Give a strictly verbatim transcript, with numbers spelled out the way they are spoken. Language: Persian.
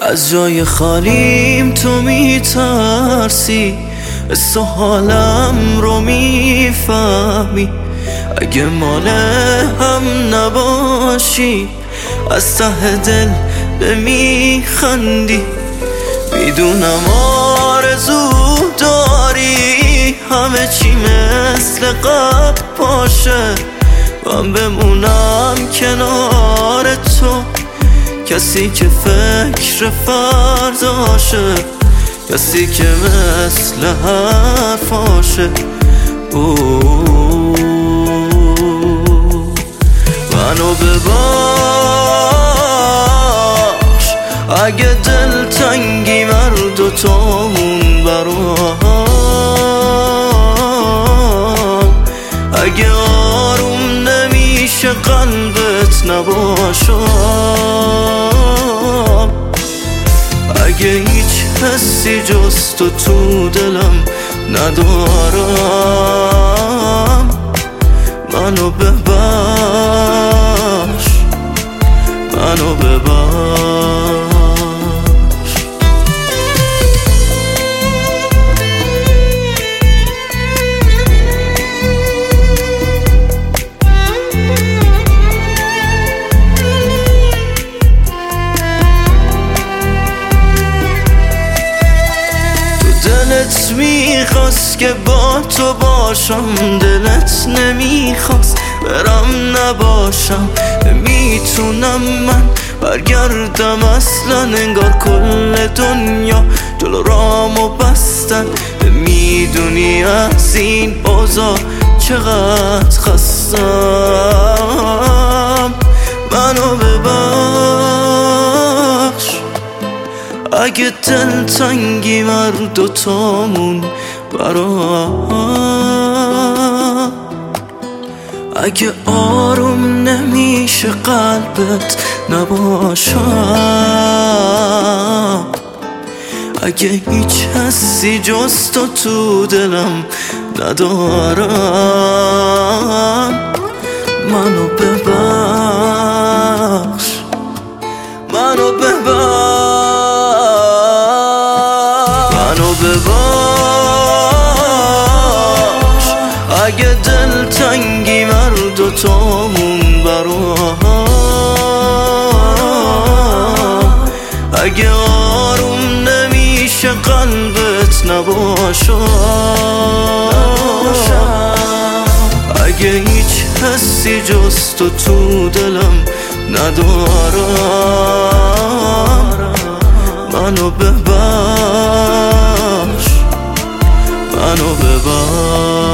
از جای خالیم تو میترسی، حس و حالم رو میفهمی. اگه مال هم نباشی از ته دل به میخندی. میدونم آرزو داری همه چی مثل قبل باشه، من بمونم کنار تو، کسی که فکر فرداشه، کسی که مثل حرفاشه. منو ببخش اگه دل تنگی مر دوتامون برام، اگه آروم نمیشه قلبت نباشم، اگه هیچ حسی جز تو تو دلم ندارم. منو ببخش، منو ببخش. دلت میخواست که با تو باشم، دلت نمیخواست برم نباشم. میتونم من برگردم اصلا، انگار کل دنیا جلو رامو بستن. میدونی از این اوضاع چقدر خستم. منو ببخش اگه دل تنگی مر دوتامون برام، اگه آروم نمیشه قلبت نباشم، اگه هیچ حسی جز تو تو دلم ندارم. منو ببخش، منو ببخش، منو ببخش اگه دل تنگی مر دوتامون برام، اگه آروم نمیشه قلبت نباشم، اگه هیچ حسی جز تو تو دلم ندارم. منو ببخش، منو ببخش.